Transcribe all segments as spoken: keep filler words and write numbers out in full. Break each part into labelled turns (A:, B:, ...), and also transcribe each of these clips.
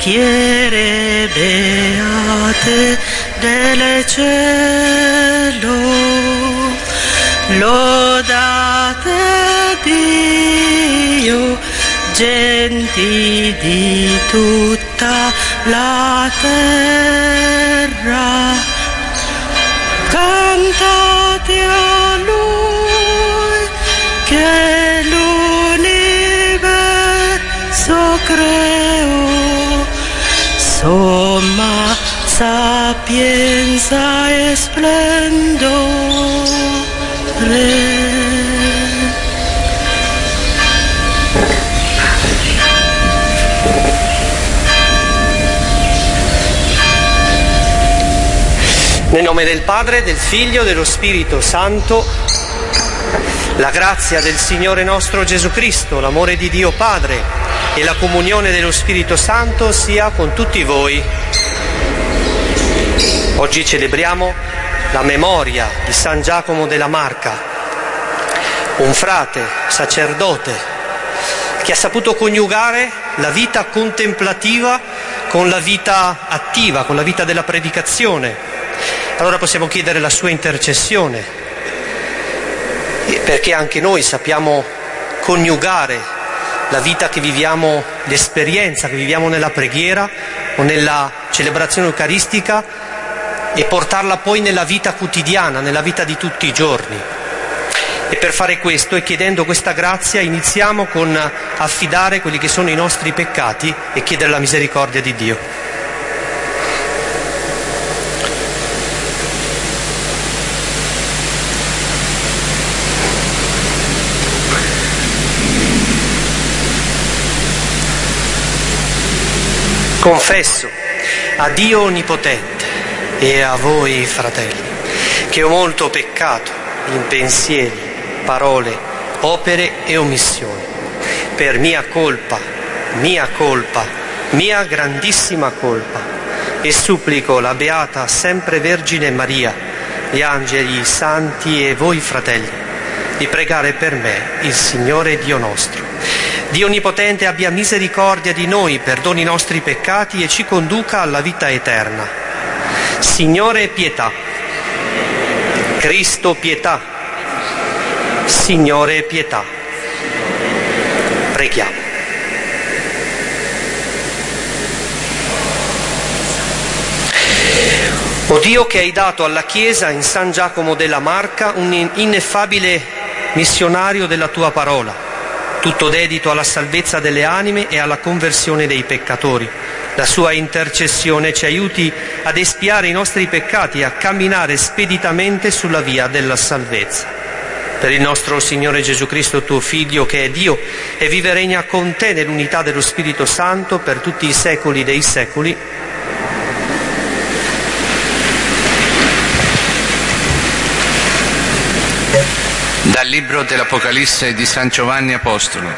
A: fiere beate del cielo, lodate Dio, genti di tutta la terra, cantate a Lui che l'universo creò, somma sapienza e splendore.
B: Nel nome del Padre, del Figlio e dello Spirito Santo, la grazia del Signore nostro Gesù Cristo, l'amore di Dio Padre e la comunione dello Spirito Santo sia con tutti voi. Oggi celebriamo la memoria di San Giacomo della Marca, un frate, sacerdote, che ha saputo coniugare la vita contemplativa con la vita attiva, con la vita della predicazione. Allora possiamo chiedere la sua intercessione, perché anche noi sappiamo coniugare la vita che viviamo, l'esperienza che viviamo nella preghiera o nella celebrazione eucaristica e portarla poi nella vita quotidiana, nella vita di tutti i giorni. E per fare questo e chiedendo questa grazia iniziamo con affidare quelli che sono i nostri peccati e chiedere la misericordia di Dio. Confesso a Dio Onnipotente e a voi, fratelli, che ho molto peccato in pensieri, parole, opere e omissioni, per mia colpa, mia colpa, mia grandissima colpa, e supplico la Beata Sempre Vergine Maria, gli angeli, i santi e voi, fratelli, di pregare per me il Signore Dio nostro. Dio Onnipotente abbia misericordia di noi, perdoni i nostri peccati e ci conduca alla vita eterna. Signore, pietà. Cristo, pietà. Signore, pietà. Preghiamo. O Dio, che hai dato alla Chiesa in San Giacomo della Marca un ineffabile missionario della tua parola, tutto dedito alla salvezza delle anime e alla conversione dei peccatori. La sua intercessione ci aiuti ad espiare i nostri peccati e a camminare speditamente sulla via della salvezza. Per il nostro Signore Gesù Cristo, tuo Figlio, che è Dio e vive e regna con te nell'unità dello Spirito Santo per tutti i secoli dei secoli.
C: Dal libro dell'Apocalisse di San Giovanni Apostolo.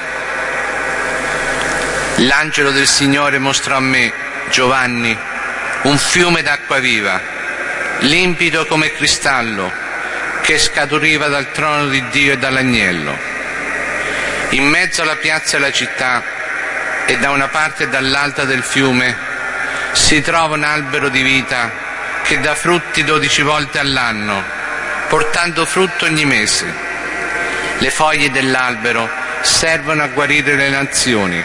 C: L'angelo del Signore mostrò a me, Giovanni, un fiume d'acqua viva, limpido come cristallo, che scaturiva dal trono di Dio e dall'agnello. In mezzo alla piazza della città e da una parte e dall'altra del fiume si trova un albero di vita che dà frutti dodici volte all'anno, portando frutto ogni mese. Le foglie dell'albero servono a guarire le nazioni.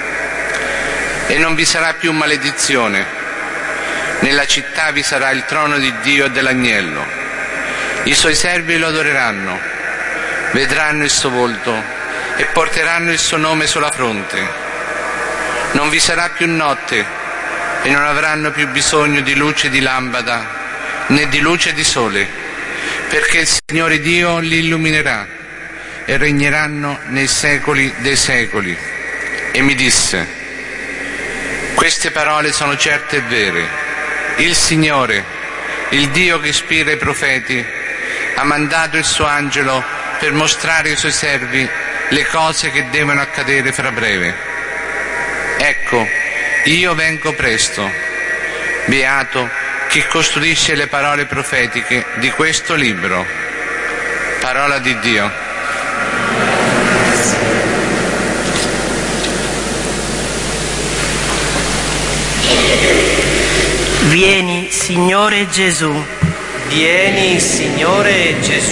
C: E non vi sarà più maledizione. Nella città vi sarà il trono di Dio e dell'agnello. I suoi servi lo adoreranno, vedranno il suo volto e porteranno il suo nome sulla fronte. Non vi sarà più notte e non avranno più bisogno di luce di lampada né di luce di sole, perché il Signore Dio li illuminerà e regneranno nei secoli dei secoli. E mi disse: queste parole sono certe e vere. Il Signore, il Dio che ispira i profeti, ha mandato il suo angelo per mostrare ai suoi servi le cose che devono accadere fra breve. Ecco, io vengo presto. Beato chi custodisce le parole profetiche di questo libro. Parola di Dio.
A: Vieni, Signore Gesù.
B: Vieni, Signore Gesù.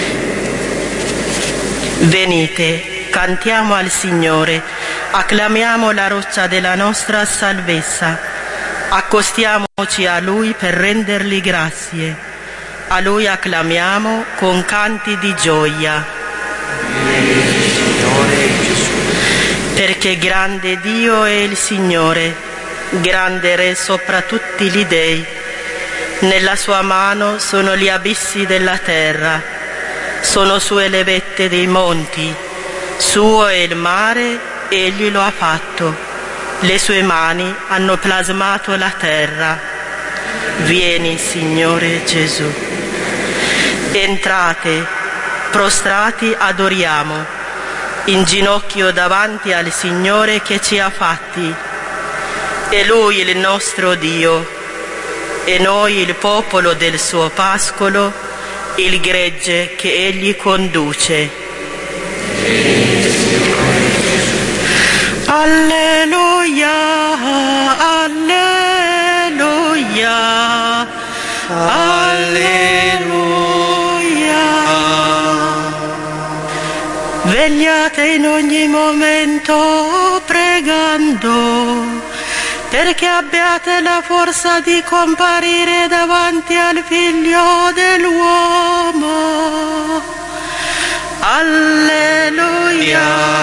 A: Venite, cantiamo al Signore, acclamiamo la roccia della nostra salvezza, accostiamoci a Lui per rendergli grazie, a Lui acclamiamo con canti di gioia.
B: Vieni, Signore Gesù.
A: Perché grande Dio è il Signore, grande Re sopra tutti gli dei. Nella sua mano sono gli abissi della terra, sono sue le vette dei monti, suo è il mare, egli lo ha fatto, le sue mani hanno plasmato la terra. Vieni, Signore Gesù. Entrate, prostrati adoriamo, in ginocchio davanti al Signore che ci ha fatti. È Lui il nostro Dio, e noi il popolo del suo pascolo, il gregge che Egli conduce. Alleluia, alleluia, alleluia. Vegliate in ogni momento pregando, perché abbiate la forza di comparire davanti al Figlio dell'uomo. Alleluia,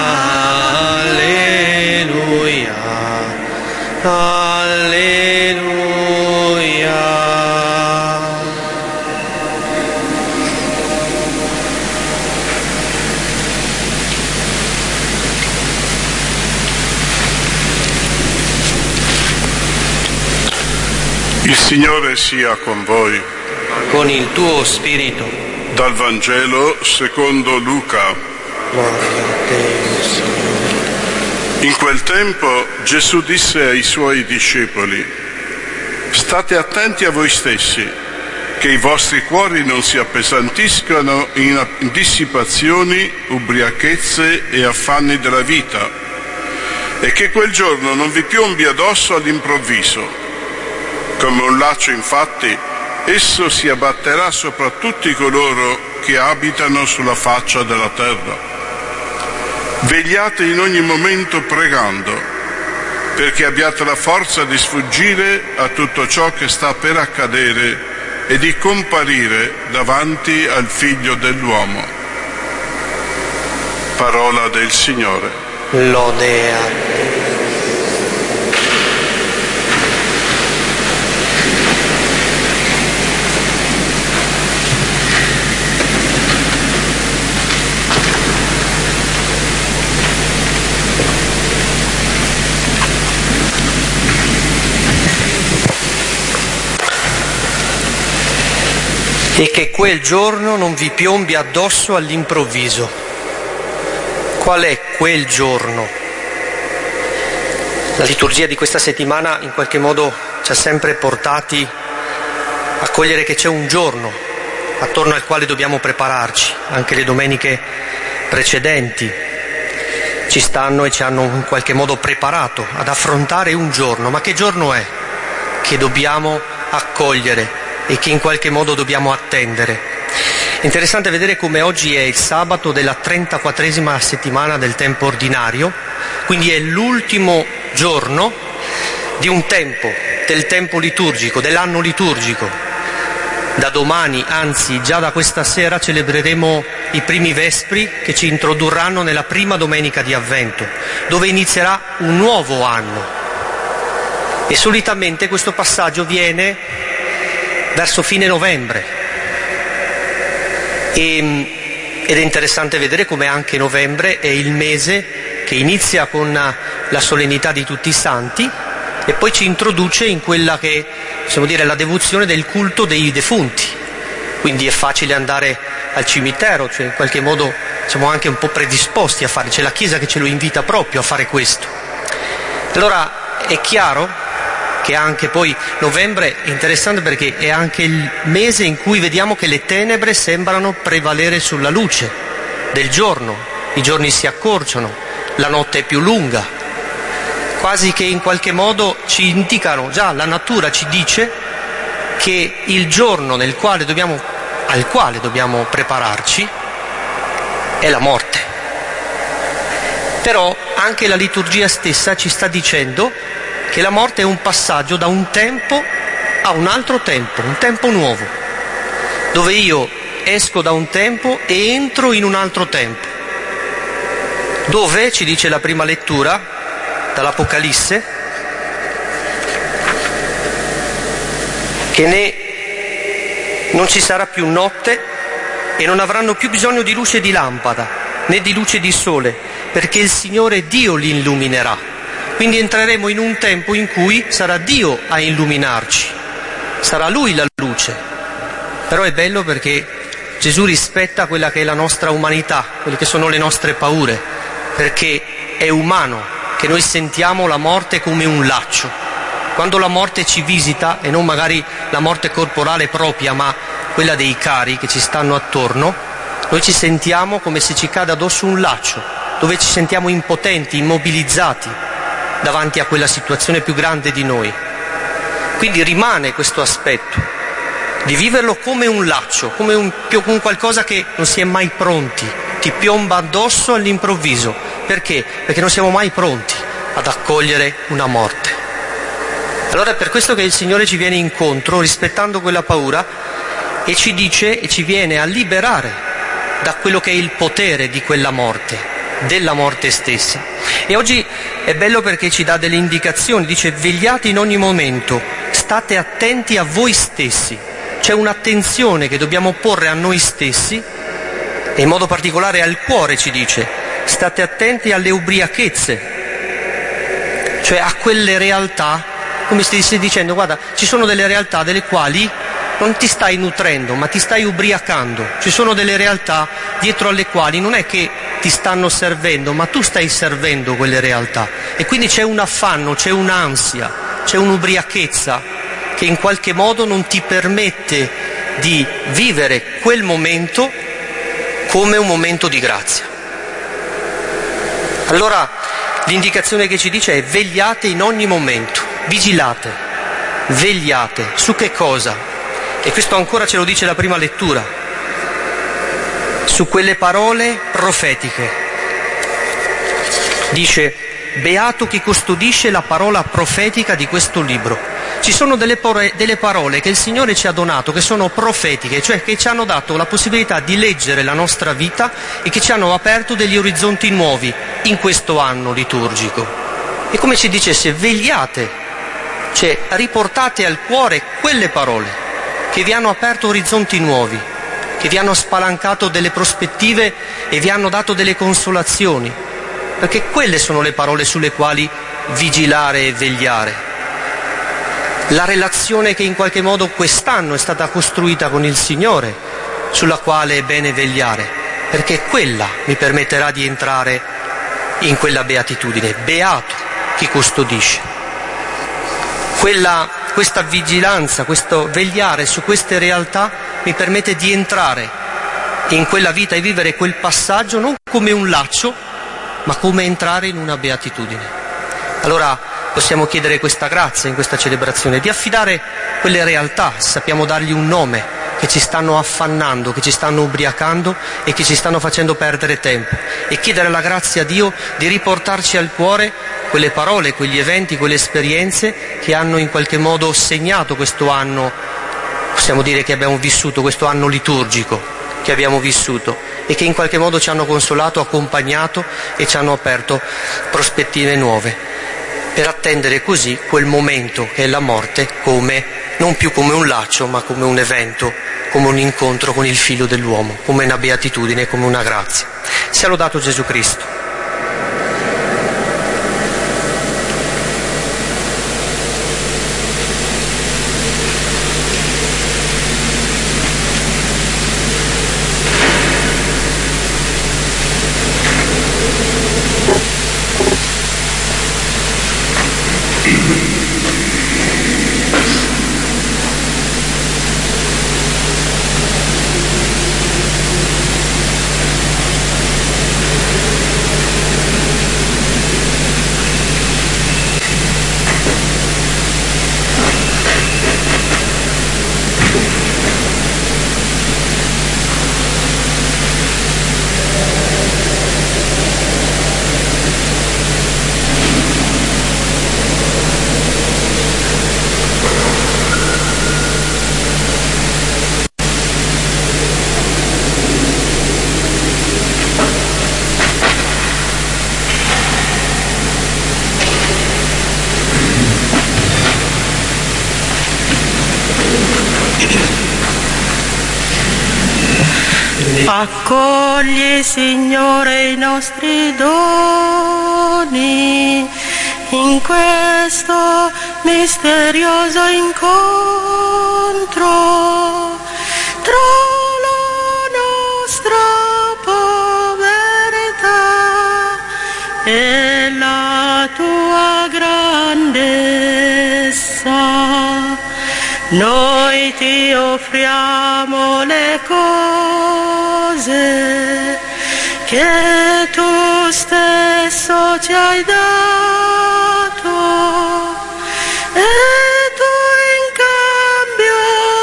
B: alleluia, alleluia.
D: Il Signore sia con voi.
B: Con il tuo spirito.
D: Dal Vangelo secondo Luca.
B: Gloria a te, Signore.
D: In quel tempo Gesù disse ai suoi discepoli: state attenti a voi stessi, che i vostri cuori non si appesantiscano in dissipazioni, ubriachezze e affanni della vita, e che quel giorno non vi piombi addosso all'improvviso. Come un laccio, infatti, esso si abbatterà sopra tutti coloro che abitano sulla faccia della terra. Vegliate in ogni momento pregando, perché abbiate la forza di sfuggire a tutto ciò che sta per accadere e di comparire davanti al Figlio dell'uomo. Parola del Signore.
B: Lode a te. E che quel giorno non vi piombi addosso all'improvviso. Qual è quel giorno? La liturgia di questa settimana in qualche modo ci ha sempre portati a cogliere che c'è un giorno attorno al quale dobbiamo prepararci. Anche le domeniche precedenti ci stanno e ci hanno in qualche modo preparato ad affrontare un giorno. Ma che giorno è che dobbiamo accogliere e che in qualche modo dobbiamo attendere? Interessante vedere come oggi è il sabato della trentaquattresima settimana del tempo ordinario, quindi è l'ultimo giorno di un tempo, del tempo liturgico, dell'anno liturgico. Da domani, anzi già da questa sera, celebreremo i primi vespri che ci introdurranno nella prima domenica di Avvento, dove inizierà un nuovo anno. E solitamente questo passaggio viene verso fine novembre e, ed è interessante vedere come anche novembre è il mese che inizia con la solennità di tutti i santi e poi ci introduce in quella che possiamo dire è la devozione del culto dei defunti. Quindi è facile andare al cimitero, cioè in qualche modo siamo anche un po' predisposti a fare, c'è la Chiesa che ce lo invita proprio a fare questo. Allora è chiaro che anche poi novembre è interessante perché è anche il mese in cui vediamo che le tenebre sembrano prevalere sulla luce del giorno, i giorni si accorciano, la notte è più lunga, quasi che in qualche modo ci indicano, già la natura ci dice che il giorno nel quale dobbiamo, al quale dobbiamo prepararci è la morte. Però anche la liturgia stessa ci sta dicendo che la morte è un passaggio da un tempo a un altro tempo, un tempo nuovo, dove io esco da un tempo e entro in un altro tempo, dove, ci dice la prima lettura dall'Apocalisse, che né non ci sarà più notte e non avranno più bisogno di luce di lampada né di luce di sole, perché il Signore Dio li illuminerà. Quindi entreremo in un tempo in cui sarà Dio a illuminarci, sarà Lui la luce. Però è bello perché Gesù rispetta quella che è la nostra umanità, quelle che sono le nostre paure, perché è umano che noi sentiamo la morte come un laccio. Quando la morte ci visita, e non magari la morte corporale propria, ma quella dei cari che ci stanno attorno, noi ci sentiamo come se ci cade addosso un laccio, dove ci sentiamo impotenti, immobilizzati davanti a quella situazione più grande di noi. Quindi rimane questo aspetto di viverlo come un laccio, come un, un qualcosa che non si è mai pronti, ti piomba addosso all'improvviso. Perché? Perché non siamo mai pronti ad accogliere una morte. Allora è per questo che il Signore ci viene incontro, rispettando quella paura, e ci dice e ci viene a liberare da quello che è il potere di quella morte, della morte stessa. E oggi è bello perché ci dà delle indicazioni, dice: vegliate in ogni momento, state attenti a voi stessi. C'è un'attenzione che dobbiamo porre a noi stessi, e in modo particolare al cuore, ci dice: state attenti alle ubriachezze, cioè a quelle realtà, come stessi dicendo, guarda, ci sono delle realtà delle quali non ti stai nutrendo, ma ti stai ubriacando. Ci sono delle realtà dietro alle quali non è che ti stanno servendo, ma tu stai servendo quelle realtà. E quindi c'è un affanno, c'è un'ansia, c'è un'ubriachezza che in qualche modo non ti permette di vivere quel momento come un momento di grazia. Allora l'indicazione che ci dice è: vegliate in ogni momento, vigilate, vegliate. Su che cosa? E questo ancora ce lo dice la prima lettura, su quelle parole profetiche. Dice: beato chi custodisce la parola profetica di questo libro. Ci sono delle, pore, delle parole che il Signore ci ha donato, che sono profetiche, cioè che ci hanno dato la possibilità di leggere la nostra vita e che ci hanno aperto degli orizzonti nuovi in questo anno liturgico. E come ci dicesse: vegliate, cioè riportate al cuore quelle parole che vi hanno aperto orizzonti nuovi, che vi hanno spalancato delle prospettive e vi hanno dato delle consolazioni, perché quelle sono le parole sulle quali vigilare e vegliare. La relazione che in qualche modo quest'anno è stata costruita con il Signore, sulla quale è bene vegliare, perché quella mi permetterà di entrare in quella beatitudine. Beato chi custodisce. Quella Questa vigilanza, questo vegliare su queste realtà mi permette di entrare in quella vita e vivere quel passaggio non come un laccio, ma come entrare in una beatitudine. Allora possiamo chiedere questa grazia in questa celebrazione, di affidare quelle realtà, sappiamo dargli un nome, che ci stanno affannando, che ci stanno ubriacando e che ci stanno facendo perdere tempo, e chiedere la grazia a Dio di riportarci al cuore quelle parole, quegli eventi, quelle esperienze che hanno in qualche modo segnato questo anno, possiamo dire che abbiamo vissuto, questo anno liturgico che abbiamo vissuto, e che in qualche modo ci hanno consolato, accompagnato e ci hanno aperto prospettive nuove, per attendere così quel momento che è la morte, come non più come un laccio, ma come un evento, come un incontro con il Figlio dell'uomo, come una beatitudine, come una grazia. Sia lodato Gesù Cristo.
A: Accogli, Signore, i nostri doni in questo misterioso incontro tra la nostra povertà e la tua grandezza. Noi ti offriamo le cose che tu stesso ci hai dato e tu in cambio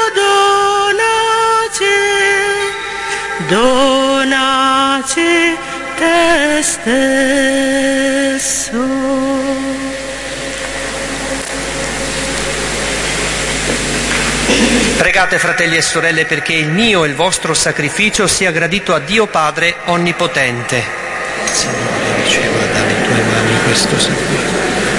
A: donaci, donaci te stesso.
B: Pregate, fratelli e sorelle, perché il mio e il vostro sacrificio sia gradito a Dio Padre Onnipotente. Signore, riceva dalle tue mani questo sacrificio.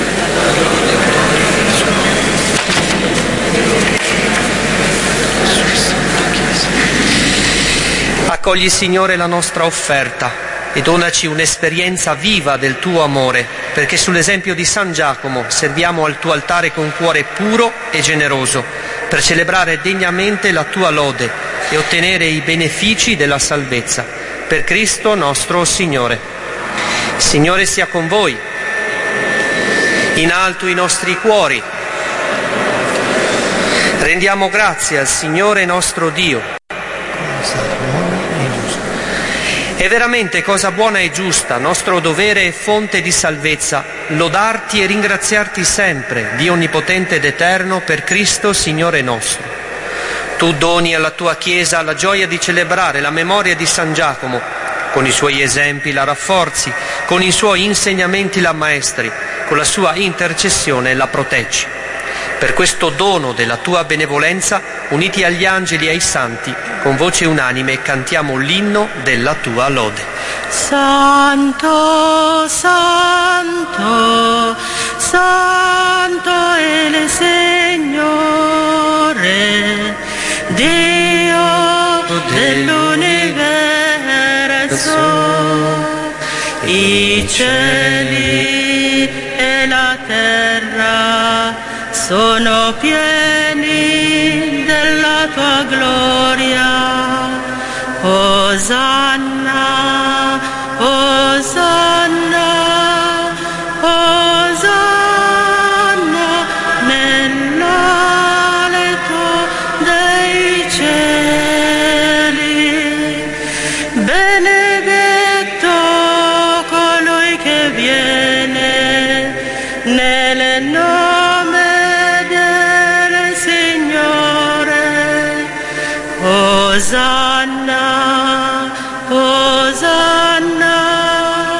B: Accogli, Signore, la nostra offerta e donaci un'esperienza viva del tuo amore, perché sull'esempio di San Giacomo serviamo al tuo altare con cuore puro e generoso, per celebrare degnamente la tua lode e ottenere i benefici della salvezza. Per Cristo nostro Signore. Signore sia con voi. In alto i nostri cuori. Rendiamo grazie al Signore nostro Dio. È veramente cosa buona e giusta, nostro dovere e fonte di salvezza, lodarti e ringraziarti sempre, Dio onnipotente ed eterno, per Cristo Signore nostro. Tu doni alla tua Chiesa la gioia di celebrare la memoria di San Giacomo, con i suoi esempi la rafforzi, con i suoi insegnamenti la ammaestri, con la sua intercessione la proteggi. Per questo dono della tua benevolenza, uniti agli angeli e ai santi, con voce unanime cantiamo l'inno della tua lode.
A: Santo, Santo, Santo è il Signore, Dio dell'universo, i cieli e la terra sono pieni della tua gloria. Osanna, Osanna, Osanna nell'alto dei cieli. Benedetto colui che viene nel nome Osanna, Osanna,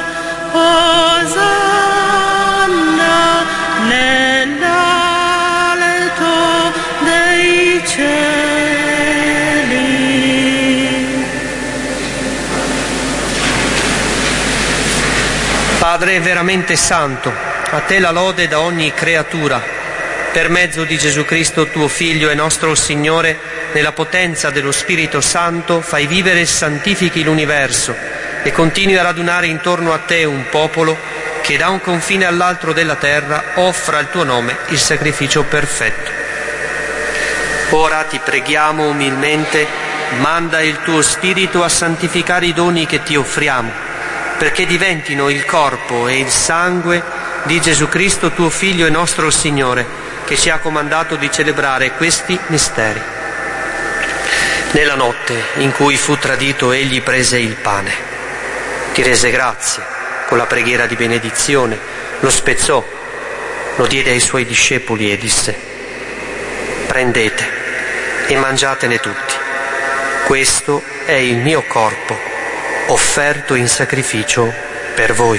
A: Osanna nell'alto dei cieli.
B: Padre veramente santo, a te la lode da ogni creatura. Per mezzo di Gesù Cristo, tuo Figlio e nostro Signore, nella potenza dello Spirito Santo, fai vivere e santifichi l'universo e continui a radunare intorno a te un popolo che da un confine all'altro della terra offra al tuo nome il sacrificio perfetto. Ora ti preghiamo umilmente, manda il tuo Spirito a santificare i doni che ti offriamo, perché diventino il corpo e il sangue di Gesù Cristo, tuo Figlio e nostro Signore, che ci ha comandato di celebrare questi misteri. Nella notte in cui fu tradito, egli prese il pane, ti rese grazie con la preghiera di benedizione, lo spezzò, lo diede ai suoi discepoli e disse: prendete e mangiatene tutti, questo è il mio corpo, offerto in sacrificio per voi.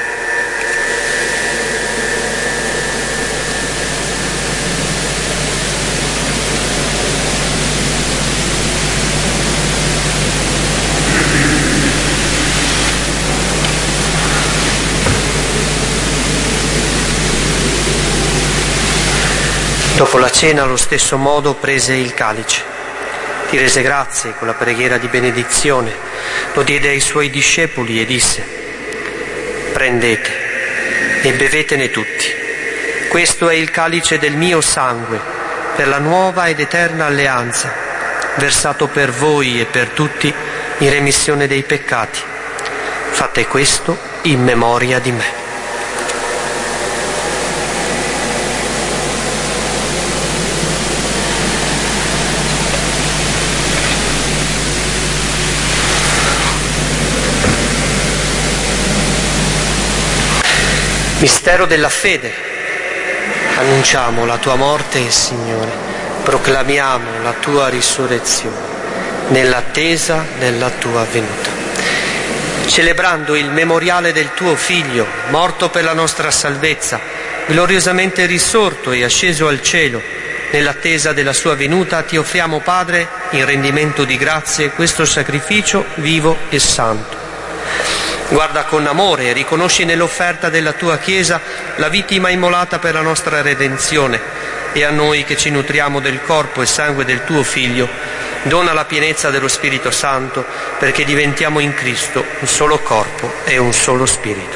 B: Dopo la cena, allo stesso modo, prese il calice, ti rese grazie con la preghiera di benedizione, lo diede ai suoi discepoli e disse: prendete e bevetene tutti. Questo è il calice del mio sangue, per la nuova ed eterna alleanza, versato per voi e per tutti in remissione dei peccati. Fate questo in memoria di me. Mistero della fede. Annunciamo la tua morte, Signore, proclamiamo la tua risurrezione, nell'attesa della tua venuta. Celebrando il memoriale del tuo Figlio, morto per la nostra salvezza, gloriosamente risorto e asceso al cielo, nell'attesa della sua venuta, ti offriamo, Padre, in rendimento di grazie, questo sacrificio vivo e santo. Guarda con amore e riconosci nell'offerta della tua Chiesa la vittima immolata per la nostra redenzione, e a noi che ci nutriamo del corpo e sangue del tuo Figlio dona la pienezza dello Spirito Santo, perché diventiamo in Cristo un solo corpo e un solo Spirito.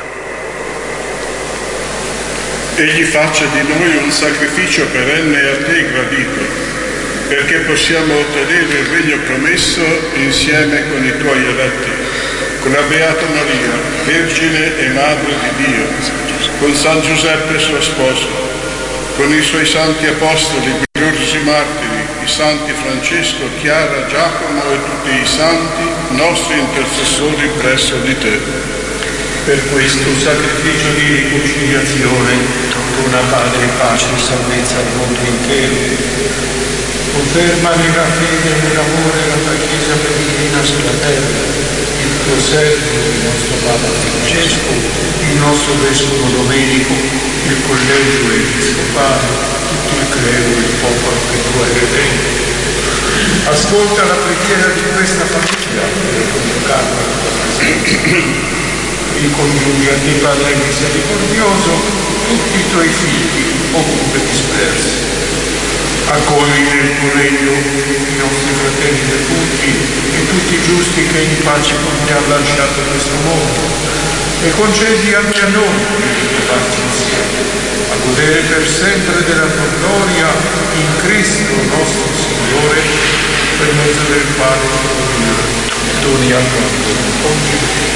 D: Egli faccia di noi un sacrificio perenne e a te gradito, perché possiamo ottenere il regno promesso insieme con i tuoi eletti, con la Beata Maria, Vergine e Madre di Dio, con San Giuseppe suo sposo, con i suoi santi apostoli, gloriosi martiri, i santi Francesco, Chiara, Giacomo e tutti i santi, nostri intercessori presso di te.
E: Per questo sacrificio di riconciliazione, dona Padre pace e salvezza al mondo intero. Conferma nella fede e nell'amore la tua Chiesa peregrina sulla terra, il tuo servo, il nostro Papa Francesco, il nostro Vescovo Domenico, il collegio episcopale, tutto il clero e il popolo che tu hai redento. Ascolta la preghiera di questa famiglia per convocarla alla tua presenza. Ricongiungi a te, Padre misericordioso, tutti i tuoi figli ovunque dispersi. Accogli nel tuo regno i nostri fratelli defunti e tutti i giusti che in pace con te hanno lasciato questo mondo, e concedi anche a noi di trovarci insieme, a godere per sempre della tua gloria in Cristo nostro Signore, per mezzo del quale doni a noi.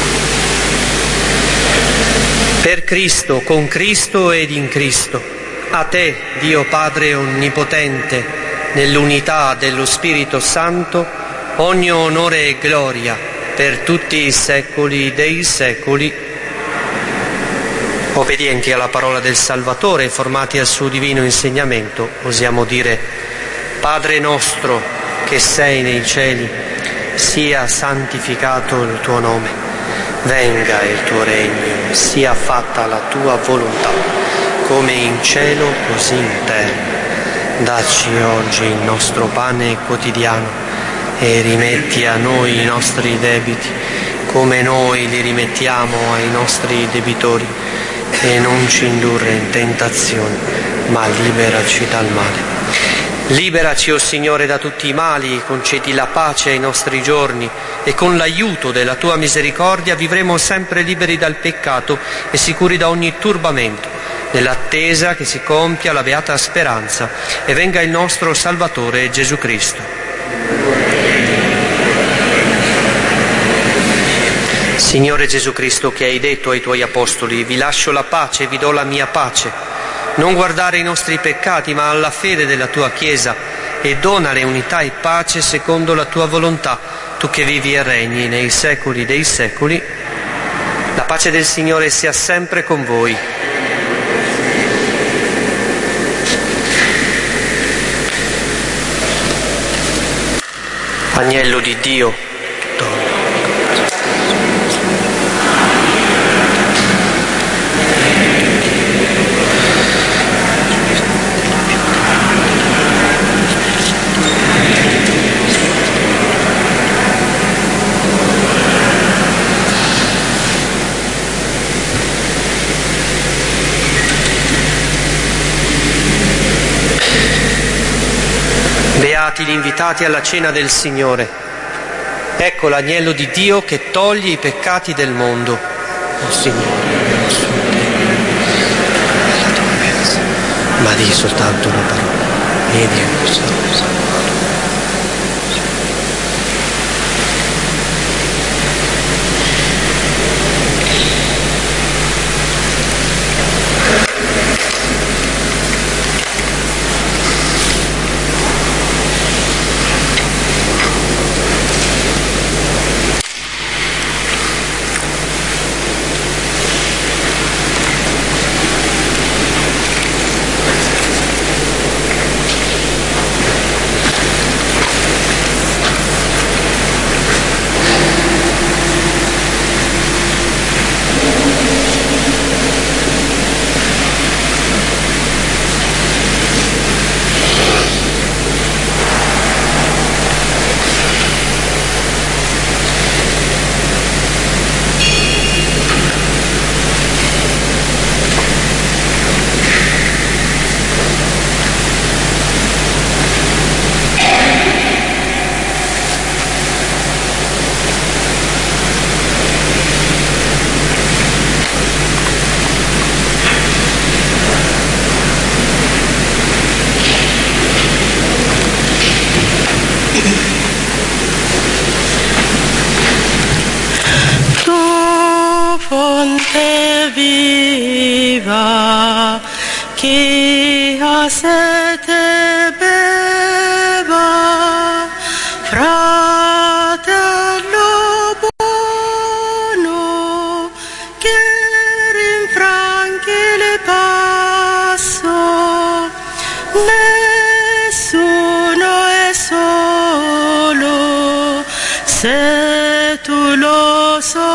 B: Per Cristo, con Cristo ed in Cristo, a te, Dio Padre Onnipotente, nell'unità dello Spirito Santo, ogni onore e gloria per tutti i secoli dei secoli. Obbedienti alla parola del Salvatore e formati al suo divino insegnamento, osiamo dire: Padre nostro che sei nei cieli, sia santificato il tuo nome, venga il tuo regno, sia fatta la tua volontà, come in cielo così in terra. Dacci oggi il nostro pane quotidiano e rimetti a noi i nostri debiti, come noi li rimettiamo ai nostri debitori, e non ci indurre in tentazione, ma liberaci dal male. Liberaci, o Signore, da tutti i mali, concedi la pace ai nostri giorni, e con l'aiuto della tua misericordia vivremo sempre liberi dal peccato e sicuri da ogni turbamento, nell'attesa che si compia la beata speranza e venga il nostro Salvatore Gesù Cristo. Signore Gesù Cristo, che hai detto ai tuoi apostoli: vi lascio la pace, vi do la mia pace, non guardare i nostri peccati ma alla fede della tua Chiesa, e donale unità e pace secondo la tua volontà, tu che vivi e regni nei secoli dei secoli. La pace del Signore sia sempre con voi. Agnello di Dio, donna. Beati gli invitati alla cena del Signore. Ecco l'agnello di Dio che toglie i peccati del mondo. Oh Signore, non sono nella tua mezza, ma di soltanto una parola. Vedi cosa.
A: Chi ha sete beva, fratello buono, che rinfranchi il passo, nessuno è solo, se tu lo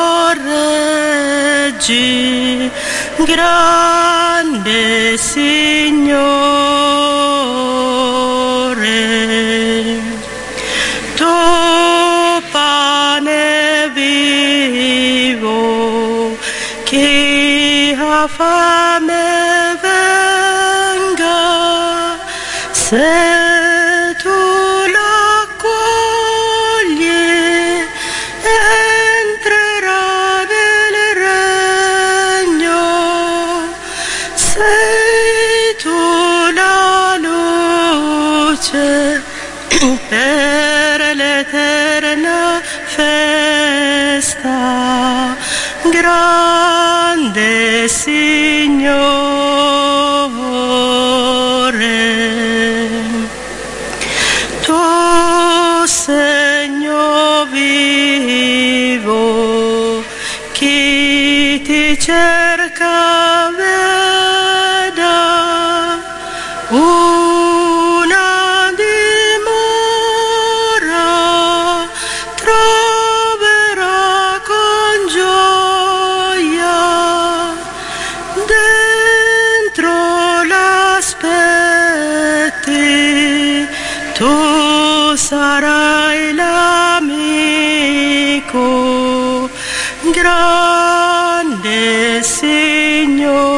A: sorreggi, grande Signore, tuo pane vivo, chi ha fame venga, se tu l'accogli, entrerà nel regno, sei tu la luce per l'eterna festa, grande Signore, tuo segno vivo, chi ti cerca veda, una dimora troverà con gioia, dentro l'aspetti, tu sarai l'amico, grande Signore.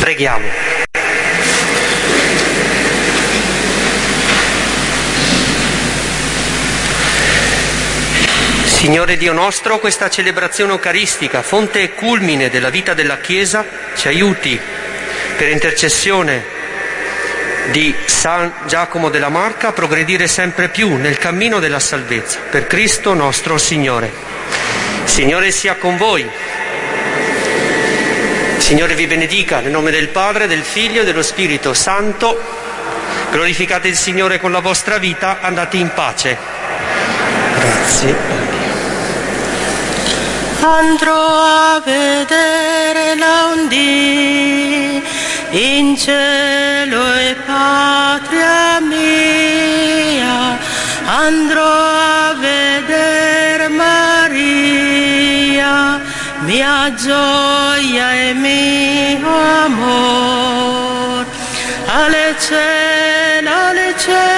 B: Preghiamo. Signore Dio nostro, questa celebrazione eucaristica, fonte e culmine della vita della Chiesa, ci aiuti per intercessione di San Giacomo della Marca a progredire sempre più nel cammino della salvezza. Per Cristo nostro Signore. Signore sia con voi. Signore vi benedica, nel nome del Padre, del Figlio e dello Spirito Santo. Glorificate il Signore con la vostra vita, andate in pace. Grazie.
A: Andrò a vedere l'Aundì in cielo e patria mia, andrò a vedere Maria, mia gioia e mio amor. Alle cielo, alle cielo